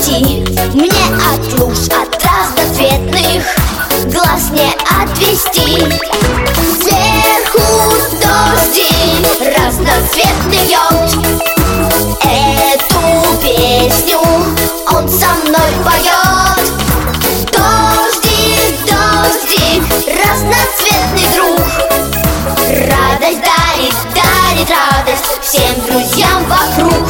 пути. Мне от луж, от разноцветных глаз не отвести. Сверху дождик разноцветный льет. Эту песню он со мной поет. Дождик, дождик, разноцветный друг, радость дарит, дарит радость всем друзьям вокруг.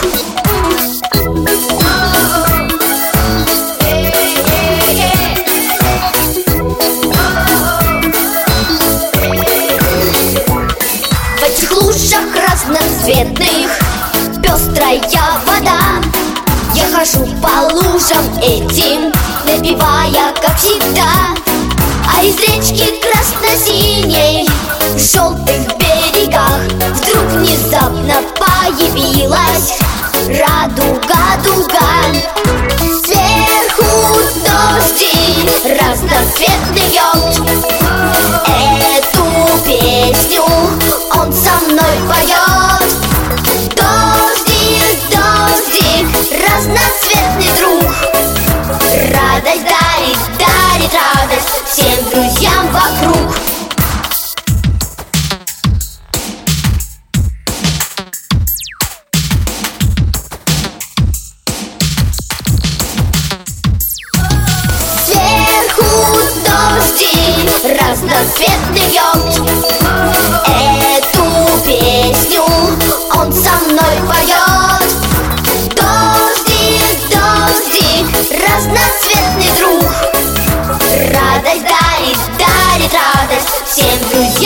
В этих лужах разноцветных пестрая вода. Я хожу по лужам этим, напевая, как всегда. А из речки красно-синей в желтых берегах вдруг внезапно появилась радуга, дуга. Сверху дождик разноцветный льет. Эту песню он со мной поет. Дождик, дождик, разноцветный друг, радость дарит, дарит радость всем друзьям вокруг. Сверху дождик разноцветный льет. Эту песню он со мной поет. Дождик, дождик, разноцветный друг, радость дарит, дарит радость всем друзьям.